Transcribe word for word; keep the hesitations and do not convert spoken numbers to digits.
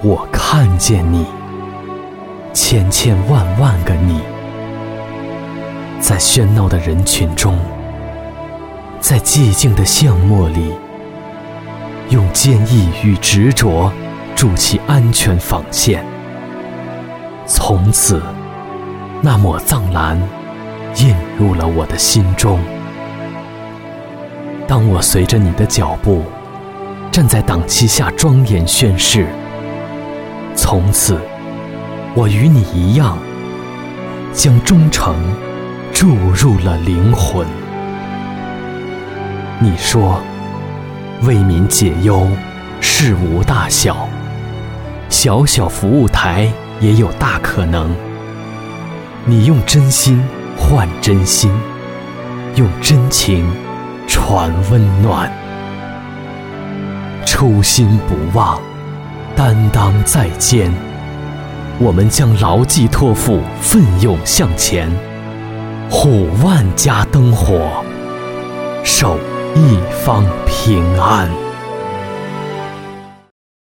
我看见你，千千万万个你，在喧闹的人群中，在寂静的巷陌里，用坚毅与执着筑起安全防线。从此，那抹藏蓝印入了我的心中。当我随着你的脚步，站在党旗下庄严宣誓，从此，我与你一样，将忠诚注入了灵魂。你说，为民解忧，事无大小，小小服务台也有大可能。你用真心换真心，用真情传温暖。初心不忘，担当在肩，我们将牢记托付，奋勇向前，护万家灯火，守一方平安。